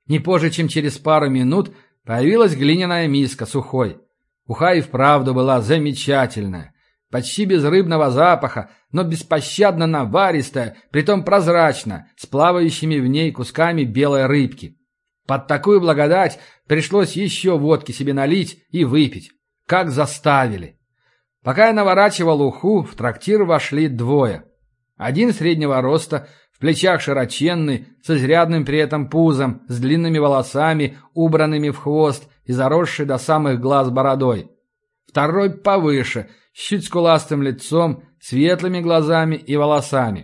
Не позже, чем через пару минут, появилась глиняная миска сухой. Уха и вправду была замечательная. Почти без рыбного запаха, но беспощадно наваристая, притом прозрачно, с плавающими в ней кусками белой рыбки. Под такую благодать пришлось еще водки себе налить и выпить. Как заставили. Пока я наворачивал уху, в трактир вошли двое. Один среднего роста, в плечах широченный, с изрядным при этом пузом, с длинными волосами, убранными в хвост и заросший до самых глаз бородой. Второй повыше, с чуть скуластым лицом, светлыми глазами и волосами.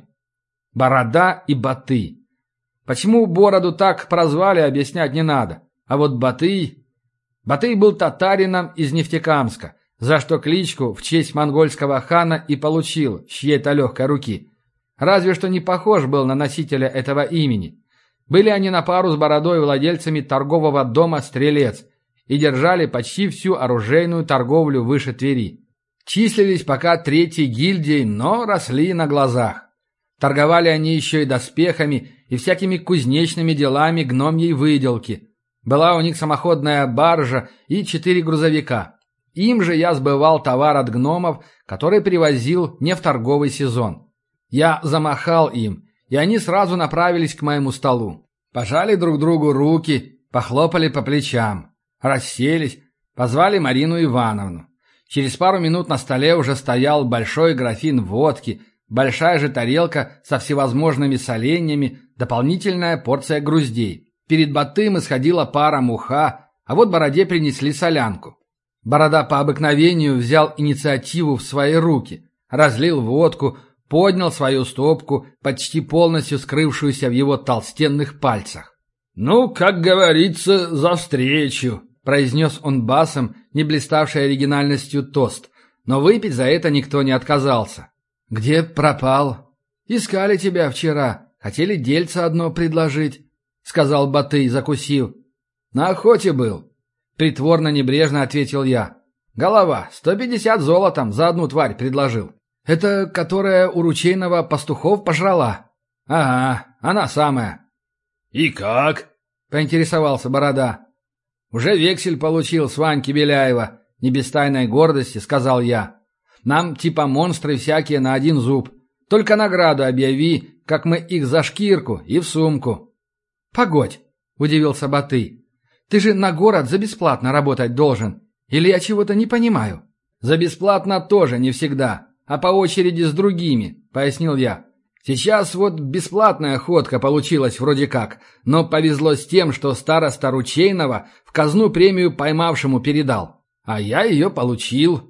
Борода и Батый. Почему бороду так прозвали, объяснять не надо. А вот Батый... Батый был татарином из Нефтекамска, за что кличку в честь монгольского хана и получил с чьей-то легкой руки. Разве что не похож был на носителя этого имени. Были они на пару с бородой владельцами торгового дома «Стрелец» и держали почти всю оружейную торговлю выше Твери. Числились пока третьей гильдией, но росли на глазах. Торговали они еще и доспехами и всякими кузнечными делами гномьей выделки. Была у них самоходная баржа и 4 грузовика. Им же я сбывал товар от гномов, который привозил не в торговый сезон. Я замахал им, и они сразу направились к моему столу. Пожали друг другу руки, похлопали по плечам. Расселись, позвали Марину Ивановну. Через пару минут на столе уже стоял большой графин водки, большая же тарелка со всевозможными соленьями, дополнительная порция груздей. Перед Батым исходила пара муха, а вот Бороде принесли солянку. Борода по обыкновению взял инициативу в свои руки, разлил водку, поднял свою стопку, почти полностью скрывшуюся в его толстенных пальцах. «Ну, как говорится, за встречу», — произнес он басом, не блиставший оригинальностью тост, но выпить за это никто не отказался. «Где пропал? Искали тебя вчера, хотели дельце одно предложить», — сказал Батый, закусив. «На охоте был», — притворно-небрежно ответил я. «Голова, 150 золотом за одну тварь предложил». «Это которая у ручейного пастухов пожрала?» «Ага, она самая». «И как?» — поинтересовался Борода. «Уже вексель получил с Ваньки Беляева», — не без тайной гордости сказал я. «Нам типа монстры всякие на один зуб. Только награду объяви, как мы их за шкирку и в сумку». «Погодь», — удивился Батый. «Ты же на город за бесплатно работать должен. Или я чего-то не понимаю?» «За бесплатно тоже не всегда, а по очереди с другими», — пояснил я. «Сейчас вот бесплатная ходка получилась вроде как, но повезло с тем, что староста Ручейного в казну премию поймавшему передал. А я ее получил».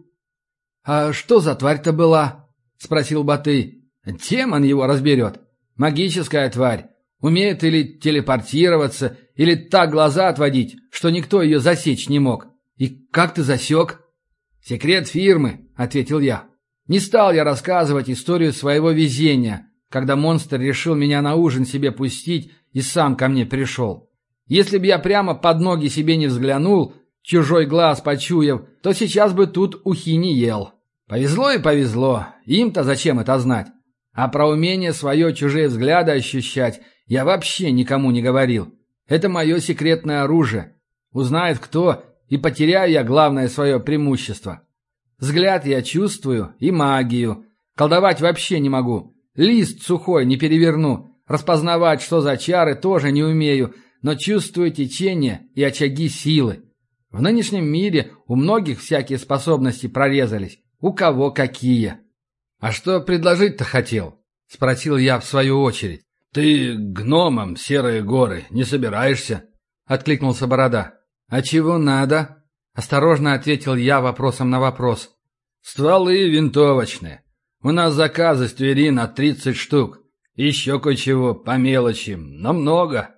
«А что за тварь-то была?» — спросил Батый. «Демон его разберет. Магическая тварь. Умеет или телепортироваться, или так глаза отводить, что никто ее засечь не мог. И как ты засек?» «Секрет фирмы», — ответил я. «Не стал я рассказывать историю своего везения, когда монстр решил меня на ужин себе пустить и сам ко мне пришел. Если б я прямо под ноги себе не взглянул, чужой глаз почуяв, то сейчас бы тут ухи не ел. Повезло и повезло, им-то зачем это знать? А про умение свое чужие взгляды ощущать я вообще никому не говорил. Это мое секретное оружие. Узнает кто, и потеряю я главное свое преимущество. Взгляд я чувствую и магию. Колдовать вообще не могу. Лист сухой не переверну. Распознавать, что за чары, тоже не умею, но чувствую течение и очаги силы. В нынешнем мире у многих всякие способности прорезались. У кого какие. «А что предложить-то хотел?» — спросил я в свою очередь. «Ты гномом Серые горы не собираешься?» — откликнулся Борода. «А чего надо?» — осторожно ответил я вопросом на вопрос. «Стволы винтовочные. У нас заказы с Твери на 30 штук. Еще кое-чего по мелочи, но много».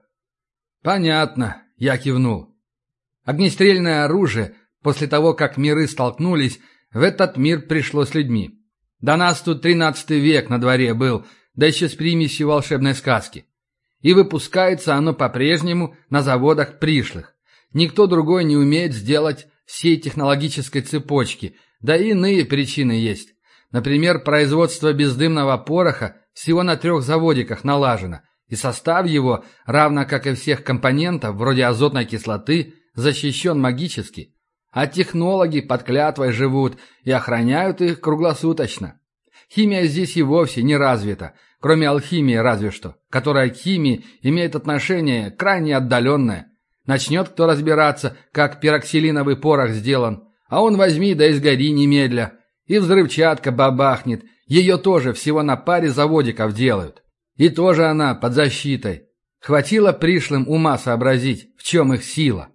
«Понятно», — я кивнул. Огнестрельное оружие, после того, как миры столкнулись, в этот мир пришло с людьми. До нас тут 13 век на дворе был, да еще с примесью волшебной сказки. И выпускается оно по-прежнему на заводах пришлых. Никто другой не умеет сделать всей технологической цепочки, да и иные причины есть. Например, производство бездымного пороха всего на 3 заводиках налажено, и состав его, равно как и всех компонентов, вроде азотной кислоты, защищен магически, а технологи под клятвой живут и охраняют их круглосуточно. Химия здесь и вовсе не развита, кроме алхимии разве что, которая к химии имеет отношение крайне отдаленное. Начнет кто разбираться, как пироксилиновый порох сделан, а он возьми да изгори немедля, и взрывчатка бабахнет, ее тоже всего на паре заводиков делают. И тоже она под защитой. Хватило пришлым ума сообразить, в чем их сила.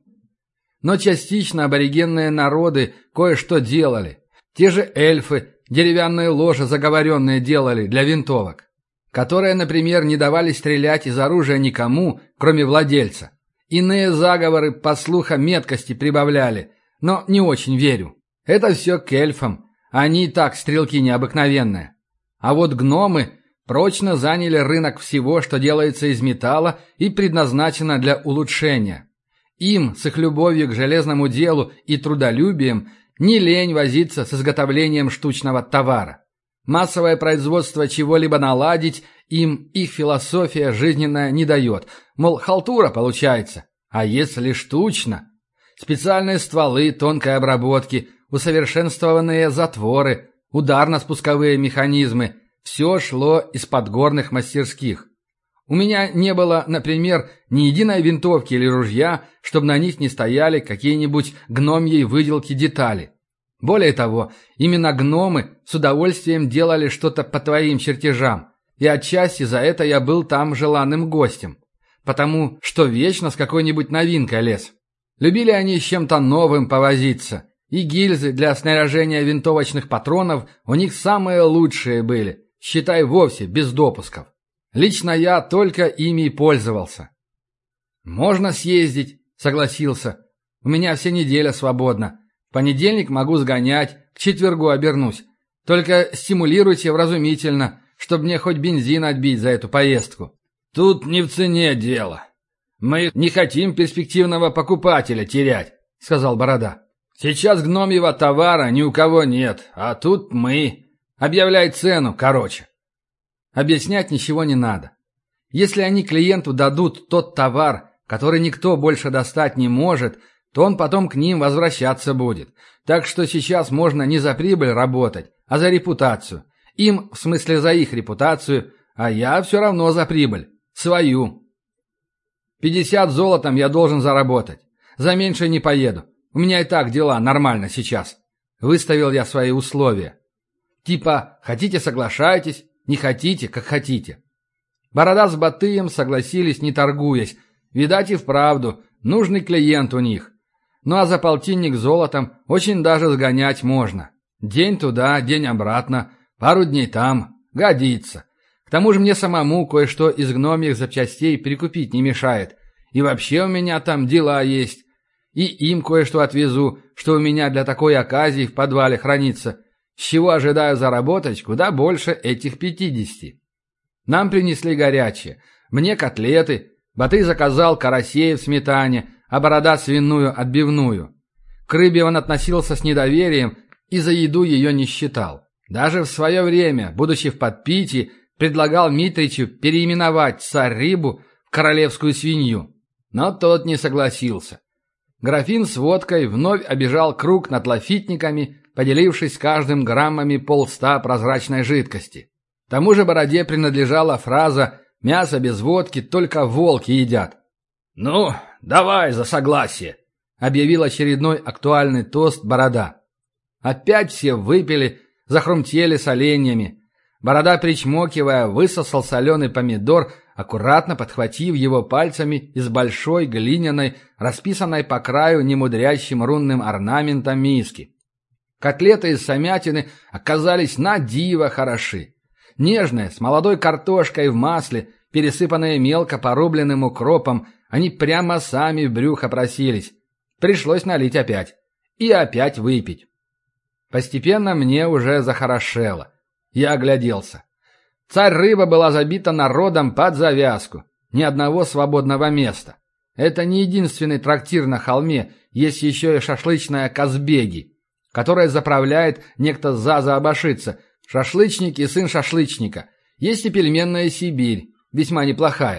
Но частично аборигенные народы кое-что делали. Те же эльфы деревянные ложи заговоренные делали для винтовок, которые, например, не давали стрелять из оружия никому, кроме владельца. Иные заговоры, по слухам, меткости прибавляли, но не очень верю. Это все к эльфам, они и так стрелки необыкновенные. А вот гномы прочно заняли рынок всего, что делается из металла и предназначено для улучшения. Им, с их любовью к железному делу и трудолюбием, не лень возиться с изготовлением штучного товара. Массовое производство чего-либо наладить им их философия жизненная не дает. Мол, халтура получается. А если штучно? Специальные стволы тонкой обработки, усовершенствованные затворы, ударно-спусковые механизмы – все шло из подгорных мастерских. У меня не было, например, ни единой винтовки или ружья, чтобы на них не стояли какие-нибудь гномьей выделки детали. Более того, именно гномы с удовольствием делали что-то по твоим чертежам, и отчасти за это я был там желанным гостем, потому что вечно с какой-нибудь новинкой лез. Любили они с чем-то новым повозиться, и гильзы для снаряжения винтовочных патронов у них самые лучшие были, считай вовсе без допусков. Лично я только ими и пользовался. «Можно съездить», — согласился. «У меня вся неделя свободна. В понедельник могу сгонять, к четвергу обернусь. Только стимулируйте вразумительно, чтобы мне хоть бензин отбить за эту поездку». «Тут не в цене дело. Мы не хотим перспективного покупателя терять», — сказал Борода. «Сейчас гномьего товара ни у кого нет, а тут мы. Объявляй цену, короче». Объяснять ничего не надо. Если они клиенту дадут тот товар, который никто больше достать не может, то он потом к ним возвращаться будет. Так что сейчас можно не за прибыль работать, а за репутацию. Им, в смысле за их репутацию, а я все равно за прибыль. Свою. 50 золотом я должен заработать. За меньше не поеду. У меня и так дела нормально сейчас. Выставил я свои условия. Типа, хотите — соглашайтесь, не хотите — как хотите. Борода с Батыем согласились, не торгуясь. Видать и вправду, нужный клиент у них. Ну а за полтинник золотом очень даже сгонять можно. День туда, день обратно, пару дней там. Годится. К тому же мне самому кое-что из гномьих запчастей прикупить не мешает. И вообще у меня там дела есть. И им кое-что отвезу, что у меня для такой оказии в подвале хранится. С чего ожидаю заработать куда больше этих 50. Нам принесли горячее. Мне котлеты. Батый заказал карасей в сметане, а Борода свиную отбивную. К рыбе он относился с недоверием и за еду ее не считал. Даже в свое время, будучи в подпитии, предлагал Митричу переименовать царь-рыбу в королевскую свинью. Но тот не согласился. Графин с водкой вновь обежал круг над лафитниками, поделившись с каждым граммами 100 прозрачной жидкости. К тому же Бороде принадлежала фраза «мясо без водки только волки едят». «Ну, давай за согласие», — объявил очередной актуальный тост Борода. Опять все выпили, захрумтели соленьями. Борода, причмокивая, высосал соленый помидор, аккуратно подхватив его пальцами из большой глиняной, расписанной по краю немудрящим рунным орнаментом миски. Котлеты из самятины оказались на диво хороши. Нежные, с молодой картошкой в масле, пересыпанные мелко порубленным укропом, они прямо сами в брюхо просились. Пришлось налить опять. И опять выпить. Постепенно мне уже захорошело. Я огляделся. Царь-рыба была забита народом под завязку. Ни одного свободного места. Это не единственный трактир на холме, есть еще и шашлычная Казбеги, которая заправляет некто Заза Абашидзе, шашлычник и сын шашлычника. Есть и пельменная Сибирь, весьма неплохая.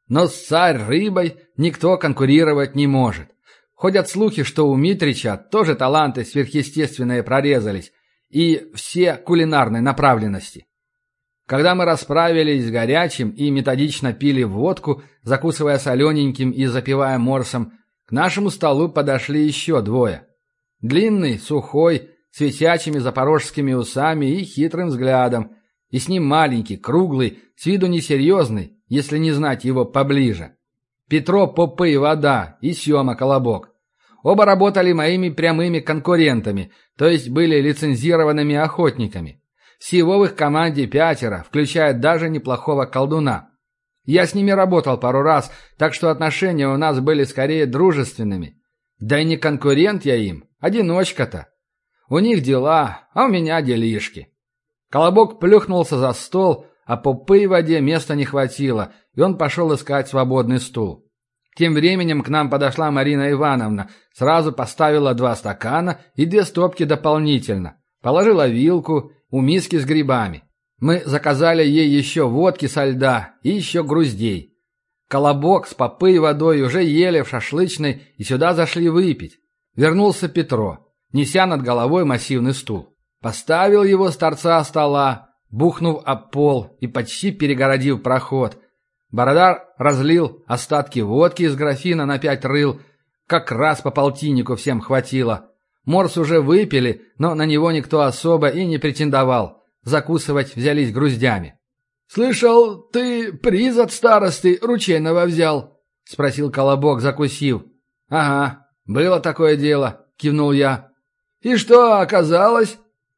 Но с царь-рыбой никто конкурировать не может. Ходят слухи, что у Митрича тоже таланты сверхъестественные прорезались, и все кулинарной направленности. Когда мы расправились с горячим и методично пили водку, закусывая солененьким и запивая морсом, к нашему столу подошли еще двое. Длинный, сухой, с висячими запорожскими усами и хитрым взглядом, и с ним маленький, круглый, с виду несерьезный, если не знать его поближе. Петро Попы Вода и Сема Колобок. Оба работали моими прямыми конкурентами, то есть были лицензированными охотниками. Всего в их команде 5, включая даже неплохого колдуна. Я с ними работал пару раз, так что отношения у нас были скорее дружественными. Да и не конкурент я им, одиночка-то. У них дела, а у меня делишки. Колобок плюхнулся за стол, а Попы Воде места не хватило, и он пошел искать свободный стул. Тем временем к нам подошла Марина Ивановна, сразу поставила 2 стакана и 2 стопки дополнительно, положила вилку у миски с грибами. Мы заказали ей еще водки со льда и еще груздей. Колобок с Попы Водой уже ели в шашлычной и сюда зашли выпить. Вернулся Петро, неся над головой массивный стул. Поставил его с торца стола, бухнув об пол и почти перегородив проход. Бородар разлил остатки водки из графина на 5 рыл. Как раз по полтиннику всем хватило. Морс уже выпили, но на него никто особо и не претендовал. Закусывать взялись груздями. «Слышал, ты приз от старосты ручейного взял?» — спросил Колобок, закусив. «Ага, было такое дело», — кивнул я. «И что оказалось?»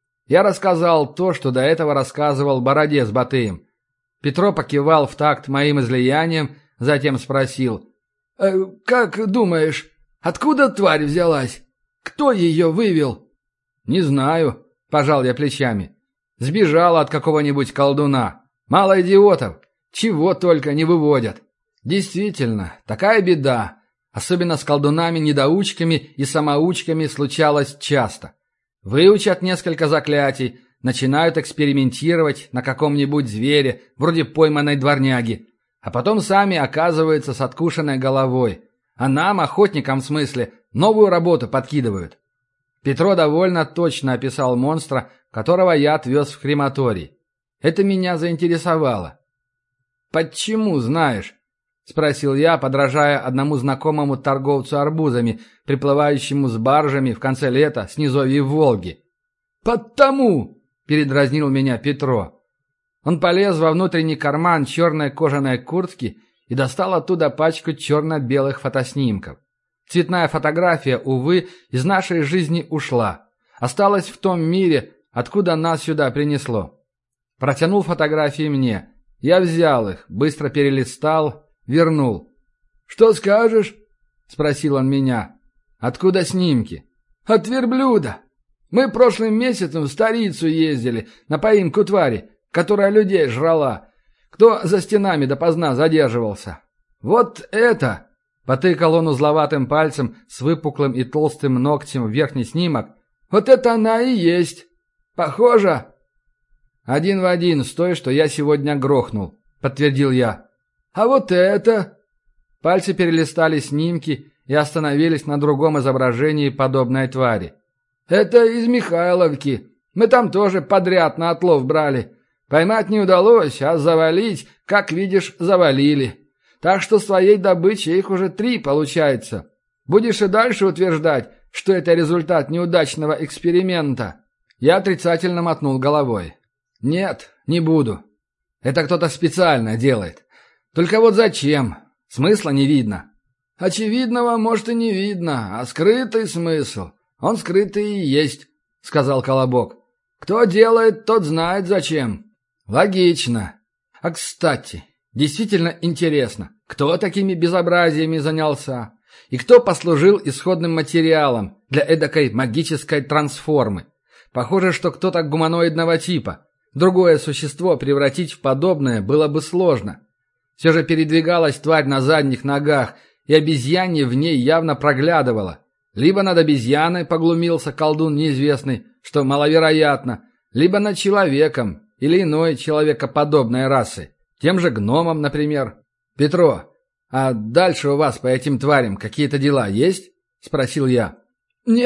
Я рассказал то, что до этого рассказывал Бороде с Батыем. Петро покивал в такт моим излиянием, затем спросил. «Как думаешь, откуда тварь взялась? Кто ее вывел?» «Не знаю», — пожал я плечами. «Сбежала от какого-нибудь колдуна. Мало идиотов. Чего только не выводят. Действительно, такая беда. Особенно с колдунами-недоучками и самоучками случалось часто. Выучат несколько заклятий, начинают экспериментировать на каком-нибудь звере, вроде пойманной дворняги, а потом сами оказываются с откушенной головой. А нам, охотникам в смысле, новую работу подкидывают. Петро довольно точно описал монстра, которого я отвез в крематорий. Это меня заинтересовало. «Почему, знаешь?» — спросил я, подражая одному знакомому торговцу арбузами, приплывающему с баржами в конце лета с низовьей Волги. «Потому!» — передразнил меня Петро. Он полез во внутренний карман черной кожаной куртки и достал оттуда пачку черно-белых фотоснимков. Цветная фотография, увы, из нашей жизни ушла. Осталась в том мире, откуда нас сюда принесло. Протянул фотографии мне. Я взял их, быстро перелистал, вернул. «Что скажешь?» — спросил он меня. «Откуда снимки?» «От верблюда. Мы прошлым месяцем в Старицу ездили на поимку твари, которая людей жрала. Кто за стенами допоздна задерживался? Вот это!» Потыкал он узловатым пальцем с выпуклым и толстым ногтем в верхний снимок. «Вот это она и есть. Похоже?» «Один в один с той, что я сегодня грохнул», — подтвердил я. «А вот это?» Пальцы перелистали снимки и остановились на другом изображении подобной твари. «Это из Михайловки. Мы там тоже подряд на отлов брали. Поймать не удалось, а завалить, как видишь, завалили. Так что своей добычи их уже 3 получается. Будешь и дальше утверждать, что это результат неудачного эксперимента?» Я отрицательно мотнул головой. «Нет, не буду. Это кто-то специально делает. Только вот зачем? Смысла не видно». «Очевидного, может, и не видно, а скрытый смысл. Он скрытый и есть», — сказал Колобок. «Кто делает, тот знает зачем». «Логично. А кстати, действительно интересно, кто такими безобразиями занялся? И кто послужил исходным материалом для эдакой магической трансформы? Похоже, что кто-то гуманоидного типа. Другое существо превратить в подобное было бы сложно. Все же передвигалась тварь на задних ногах, и обезьянье в ней явно проглядывало. Либо над обезьяной поглумился колдун неизвестный, что маловероятно, либо над человеком или иной человекоподобной расы, тем же гномом, например. «Петро, «А дальше у вас по этим тварям какие-то дела есть?» – спросил я. «Не,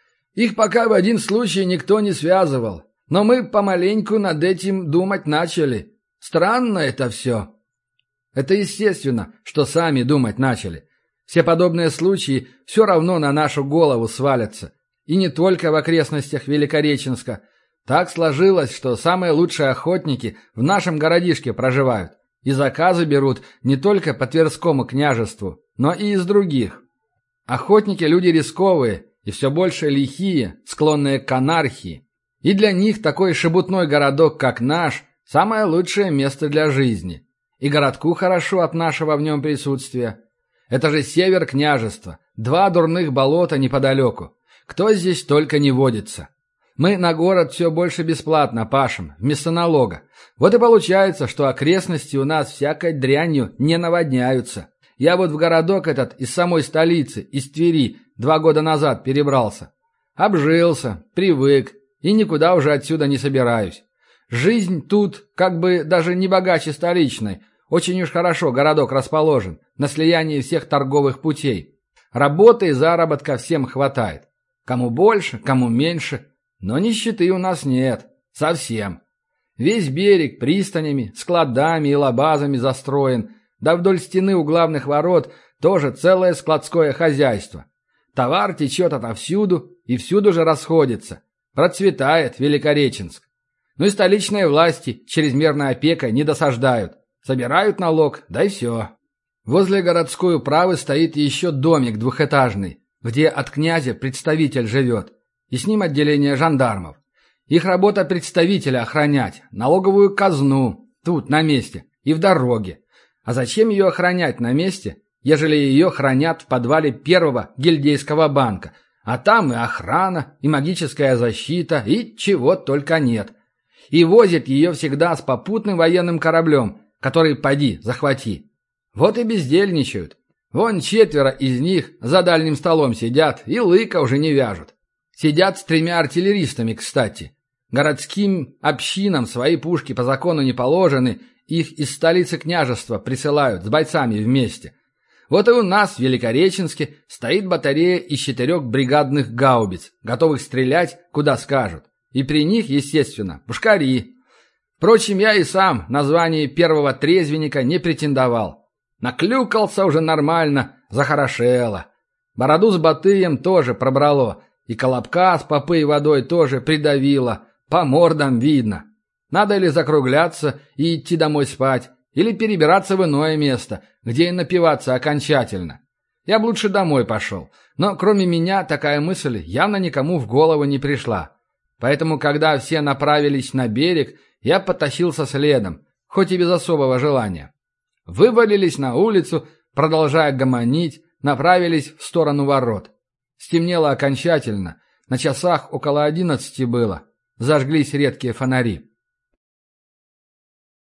их пока в один случай никто не связывал. Но мы помаленьку над этим думать начали. Странно это все». Это естественно, что сами думать начали. Все подобные случаи все равно на нашу голову свалятся. И не только в окрестностях Великореченска. Так сложилось, что самые лучшие охотники в нашем городишке проживают. И заказы берут не только по Тверскому княжеству, но и из других. Охотники – люди рисковые и все больше лихие, склонные к анархии. И для них такой шебутной городок, как наш, самое лучшее место для жизни. И городку хорошо от нашего в нем присутствия. Это же север княжества, 2 дурных болота неподалеку. Кто здесь только не водится. Мы на город все больше бесплатно пашем, вместо налога. Вот и получается, что окрестности у нас всякой дрянью не наводняются. Я вот в городок этот из самой столицы, из Твери, 2 года назад перебрался. Обжился, привык и никуда уже отсюда не собираюсь. Жизнь тут как бы даже не богаче столичной. Очень уж хорошо городок расположен, на слиянии всех торговых путей. Работы и заработка всем хватает. Кому больше, кому меньше. Но нищеты у нас нет. Совсем. Весь берег пристанями, складами и лабазами застроен. Да вдоль стены у главных ворот тоже целое складское хозяйство. Товар течет отовсюду и всюду же расходится. Процветает Великореченск. Ну и столичные власти чрезмерной опекой не досаждают. Собирают налог, да и все. Возле городской управы стоит еще домик двухэтажный, где от князя представитель живет, и с ним отделение жандармов. Их работа представителя охранять, налоговую казну, тут, на месте, и в дороге. А зачем ее охранять на месте, ежели ее хранят в подвале первого гильдейского банка, а там и охрана, и магическая защита, и чего только нет. И возят ее всегда с попутным военным кораблем, который поди, захвати. Вот и бездельничают. Вон 4 из них за дальним столом сидят и лыка уже не вяжут. Сидят с 3 артиллеристами, кстати. Городским общинам свои пушки по закону не положены, их из столицы княжества присылают с бойцами вместе. Вот и у нас в Великореченске стоит батарея из 4 бригадных гаубиц, готовых стрелять, куда скажут. И при них, естественно, пушкари. Впрочем, я и сам на звание первого трезвенника не претендовал. Наклюкался уже нормально, захорошело. Бороду с Батыем тоже пробрало, и колобка с попой водой тоже придавило, по мордам видно. Надо ли закругляться и идти домой спать, или перебираться в иное место, где и напиваться окончательно. Я бы лучше домой пошел, но кроме меня такая мысль явно никому в голову не пришла. Поэтому, когда все направились на берег, я потащился следом, хоть и без особого желания. Вывалились на улицу, продолжая гомонить, направились в сторону ворот. Стемнело окончательно, на часах около 11 было, зажглись редкие фонари.